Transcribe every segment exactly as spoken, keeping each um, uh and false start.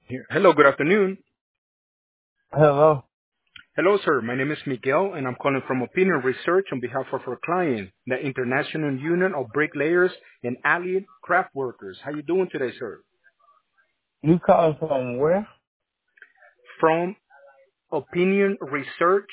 Here. Hello, good afternoon. Hello. Hello, sir. My name is Miguel, and I'm calling from Opinion Research on behalf of our client, the International Union of Bricklayers and Allied Craft Workers. How you doing today, sir? You calling from where? From Opinion Research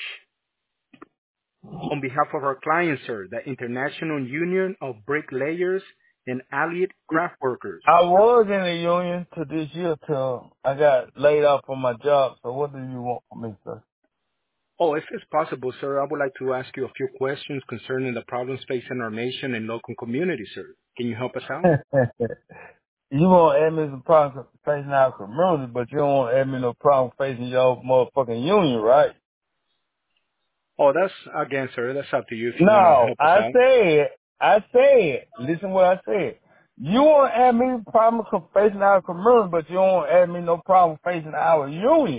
on behalf of our client, sir, the International Union of Bricklayers and Allied Craft Workers. I was in the union to this year till I got laid off from my job. So what do you want from me, sir? Oh, if it's possible, sir, I would like to ask you a few questions concerning the problems facing our nation and local community, sir. Can you help us out? You want to add me some problems facing our community, but you don't want to add me no problem facing your motherfucking union, right? Oh, that's again, sir. That's up to you if you want to No, help us I out. said, I said, listen what I said. You want to add me problems facing our community, but you don't want to add me no problem facing our union.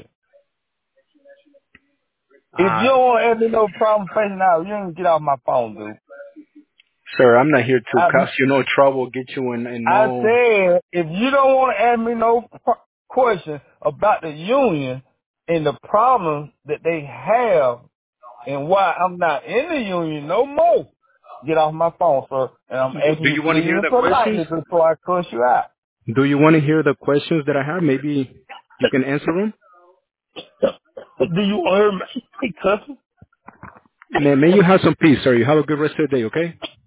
If you Uh, don't want to add me no problem facing our union, get off my phone, dude. sir, I'm not here to I, cause you no trouble, get you in, in I no. said, if you don't want to ask me no qu- question about the union and the problems that they have and why I'm not in the union no more, get off my phone, sir. And I'm Do, asking do you you want to hear please the questions? politely before I cuss you out. Do you want to hear the questions that I have? Maybe you can answer them. Do you hear me cussing? May, may you have some peace, sir. You have a good rest of the day, okay?